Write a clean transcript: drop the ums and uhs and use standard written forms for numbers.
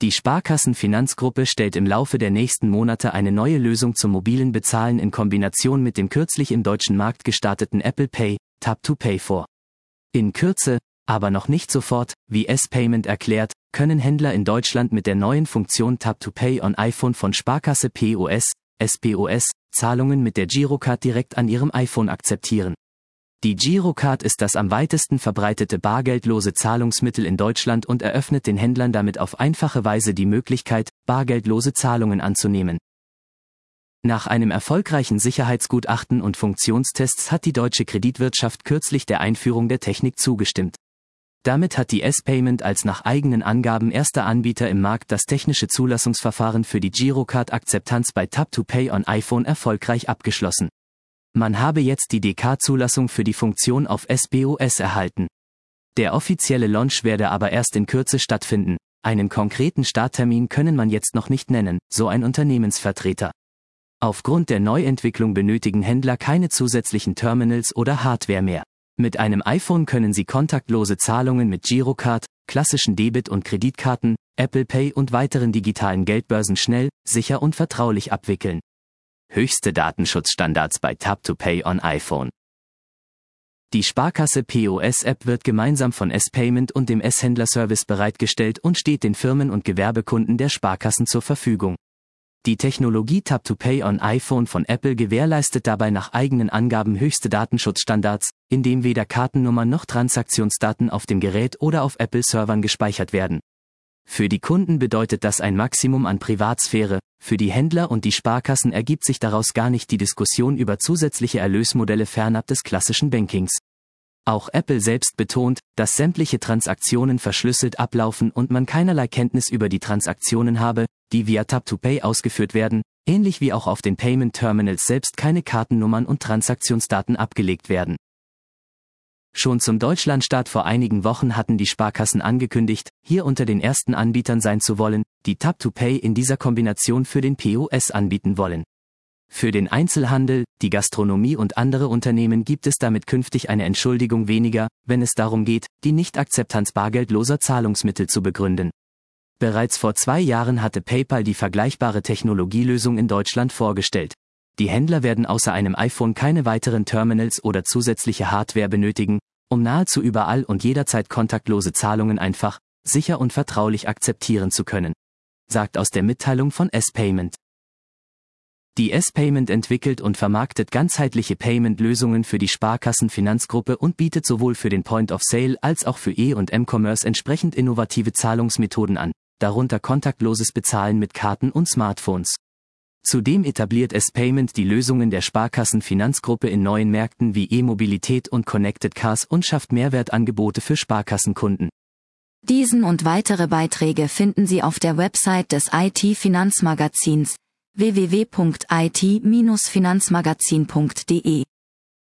Die Sparkassen-Finanzgruppe stellt im Laufe der nächsten Monate eine neue Lösung zum mobilen Bezahlen in Kombination mit dem kürzlich im deutschen Markt gestarteten Apple Pay, Tap-to-Pay vor. In Kürze, aber noch nicht sofort, wie S-Payment erklärt, können Händler in Deutschland mit der neuen Funktion Tap-to-Pay on iPhone von Sparkasse POS, SPOS, Zahlungen mit der Girocard direkt an ihrem iPhone akzeptieren. Die Girocard ist das am weitesten verbreitete bargeldlose Zahlungsmittel in Deutschland und eröffnet den Händlern damit auf einfache Weise die Möglichkeit, bargeldlose Zahlungen anzunehmen. Nach einem erfolgreichen Sicherheitsgutachten und Funktionstests hat die deutsche Kreditwirtschaft kürzlich der Einführung der Technik zugestimmt. Damit hat die S-Payment als nach eigenen Angaben erster Anbieter im Markt das technische Zulassungsverfahren für die Girocard-Akzeptanz bei Tap-to-Pay on iPhone erfolgreich abgeschlossen. Man habe jetzt die DK-Zulassung für die Funktion auf SPOS erhalten. Der offizielle Launch werde aber erst in Kürze stattfinden. Einen konkreten Starttermin können man jetzt noch nicht nennen, so ein Unternehmensvertreter. Aufgrund der Neuentwicklung benötigen Händler keine zusätzlichen Terminals oder Hardware mehr. Mit einem iPhone können sie kontaktlose Zahlungen mit Girocard, klassischen Debit- und Kreditkarten, Apple Pay und weiteren digitalen Geldbörsen schnell, sicher und vertraulich abwickeln. Höchste Datenschutzstandards bei Tap-to-Pay on iPhone. Die Sparkasse POS-App wird gemeinsam von S-Payment und dem S-Händler-Service bereitgestellt und steht den Firmen und Gewerbekunden der Sparkassen zur Verfügung. Die Technologie Tap-to-Pay on iPhone von Apple gewährleistet dabei nach eigenen Angaben höchste Datenschutzstandards, indem weder Kartennummern noch Transaktionsdaten auf dem Gerät oder auf Apple-Servern gespeichert werden. Für die Kunden bedeutet das ein Maximum an Privatsphäre, für die Händler und die Sparkassen ergibt sich daraus gar nicht die Diskussion über zusätzliche Erlösmodelle fernab des klassischen Bankings. Auch Apple selbst betont, dass sämtliche Transaktionen verschlüsselt ablaufen und man keinerlei Kenntnis über die Transaktionen habe, die via Tap-to-Pay ausgeführt werden, ähnlich wie auch auf den Payment Terminals selbst keine Kartennummern und Transaktionsdaten abgelegt werden. Schon zum Deutschlandstart vor einigen Wochen hatten die Sparkassen angekündigt, hier unter den ersten Anbietern sein zu wollen, die Tap-to-Pay in dieser Kombination für den POS anbieten wollen. Für den Einzelhandel, die Gastronomie und andere Unternehmen gibt es damit künftig eine Entschuldigung weniger, wenn es darum geht, die Nichtakzeptanz bargeldloser Zahlungsmittel zu begründen. Bereits vor 2 Jahren hatte PayPal die vergleichbare Technologielösung in Deutschland vorgestellt. Die Händler werden außer einem iPhone keine weiteren Terminals oder zusätzliche Hardware benötigen, um nahezu überall und jederzeit kontaktlose Zahlungen einfach, sicher und vertraulich akzeptieren zu können, sagt aus der Mitteilung von S-Payment. Die S-Payment entwickelt und vermarktet ganzheitliche Payment-Lösungen für die Sparkassen-Finanzgruppe und bietet sowohl für den Point of Sale als auch für E- und M-Commerce entsprechend innovative Zahlungsmethoden an, darunter kontaktloses Bezahlen mit Karten und Smartphones. Zudem etabliert S-Payment die Lösungen der Sparkassen-Finanzgruppe in neuen Märkten wie E-Mobilität und Connected Cars und schafft Mehrwertangebote für Sparkassenkunden. Diesen und weitere Beiträge finden Sie auf der Website des IT-Finanzmagazins www.it-finanzmagazin.de.